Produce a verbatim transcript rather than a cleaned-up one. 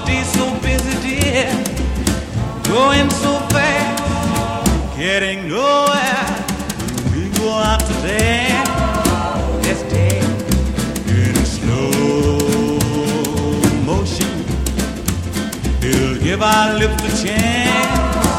day's so busy, dear, going so fast, getting nowhere. We go out today, let's dance in slow motion. We'll give our lips a chance